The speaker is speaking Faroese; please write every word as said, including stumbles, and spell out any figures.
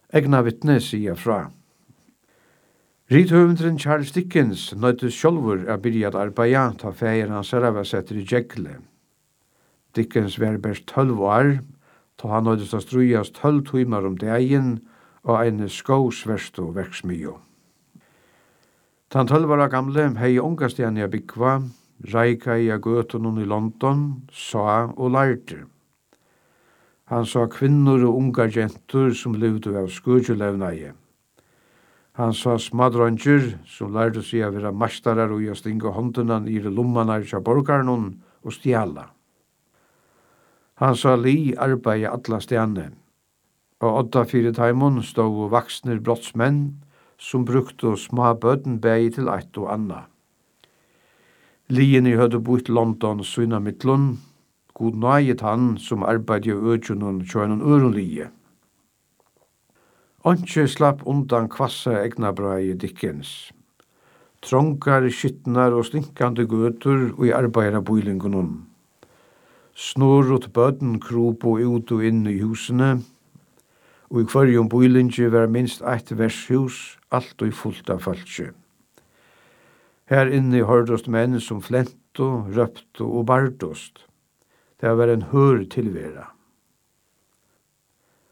Egna vittne sier fra. Rithøvendren Charles Dickens nøyde sjálfur a byrja at arbeida ta feir hans herra var setter i Jekyll. Dickens var best tølv år, ta han nøyde sta strujas tølv timer om dagen og ein skósverstu verksmyjo. Tan tølv år gamle hei unga stjerne a bygva, reika i a gøtunum i London, sa og lærte. Han sa kvinnor og unga gentur som levde av skurgelevnaie. Han sa smadronger som lærte seg å være mastarar og å stinga håndunan i lommanar til borgarnon og stjala. Han sa li arbeid atla stjane, og åtta fire taimon stod vaksner brottsmenn som brukte små bøten bæg til eitt og anna. Liene høyde bort London sønna mittlun, god nøyet han som arbeid i økjunnen kjønnen øronlige. Åndsje slapp undan kvassa egnabrai Dickens. Trongar, skittnar og stinkande gøtur og i arbeidra bøylingunum. Snurrut bøten kropo ut og inn i husene, og i kvarjum bøylingi var minst eitt vershus, alt og fullt av falskje. Her inne hørdost menn som flentu, røptu og bardost. Det var en hør tilvera.